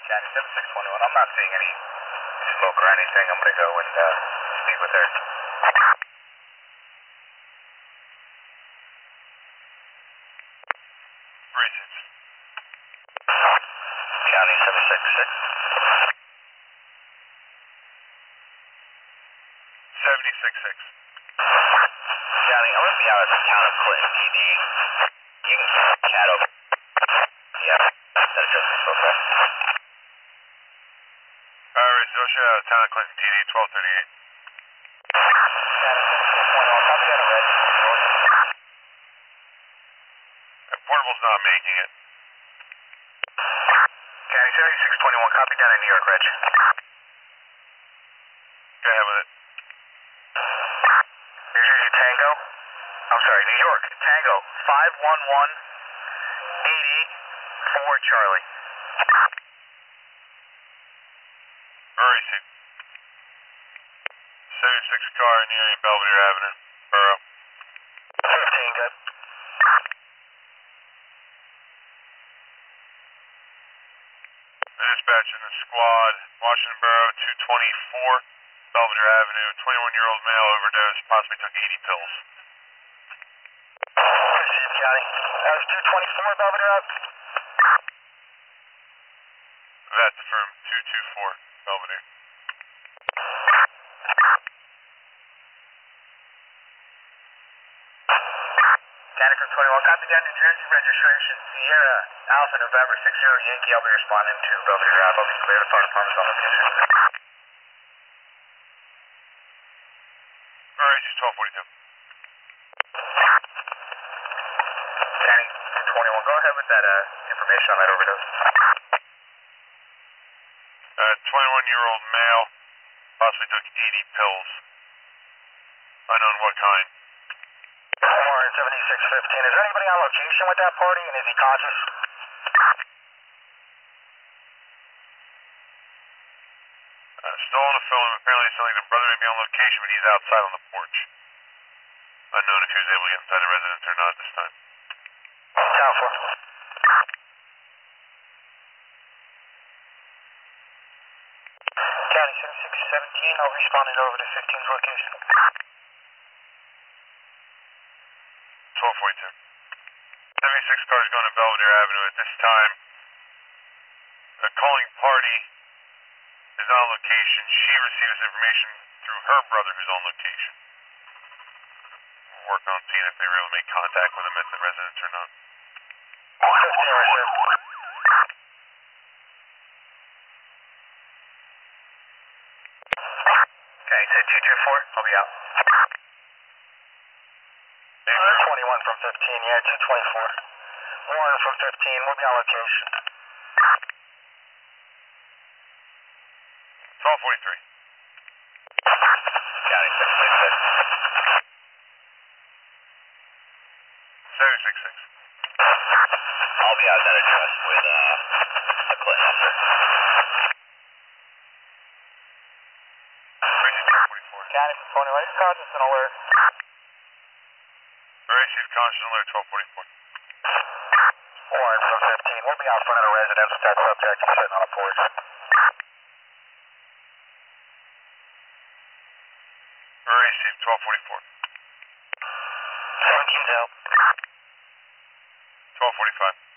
County 7621. I'm not seeing any smoke or anything. I'm going to go and speak with her. Reasons. County 766. 766. County, I'm going to be out at the town of Clinton PD. You can chat over. Yeah, that address is okay. Alright, so shout out town of Clinton PD 1238. County 7621. Copy that in red. Portable's not making it. County 7621. Copy down in New York, Reg. Go ahead with it. New Jersey Tango. I'm sorry, New York Tango 511-80 Charlie. Where is he? 76 car near Belvedere Avenue. Borough. 15, good. Dispatching the squad, Washington Borough 224, Belvedere Avenue, 21-year-old male overdose, possibly took 80 pills. Receive, County. That was 224 Belvedere Ave. That's from 224, Belvedere. County from 21, copy down New Jersey registration, Sierra Alpha November 60 Yankee. I'll be responding to Belvedere Ave. I'll be clear to fire department's on location. Alright, she's 1242. County from 21, go ahead with that information on that overdose. 21-year-old male, possibly took 80 pills. Unknown what kind. 7615. Is there anybody on location with that party, and is he conscious? Still on the phone. Apparently, it's like the brother may be on location, but he's outside on the porch. Unknown if he was able to get inside the residence or not this time. Town 4. County 7617. I'll be responding over to 15's location. 1242. 76 cars going to Belvedere Avenue at this time. The calling party is on location. She receives information through her brother who's on location. We're working on seeing if they were able to make contact with him at the residence or not. 15 reserve. Okay, say 224. I'll be out. 21 from 15, yeah, 224. Warren from 15, we'll be on location. 1243. County 766. 766. I'll be out at that address with a Clinton officer. County 21, he's conscious and alert. Received conscious alert 1244. Warren from 15, we'll be out front of the residence with that subject sitting on a porch. Received 1244. 17's out. 1245.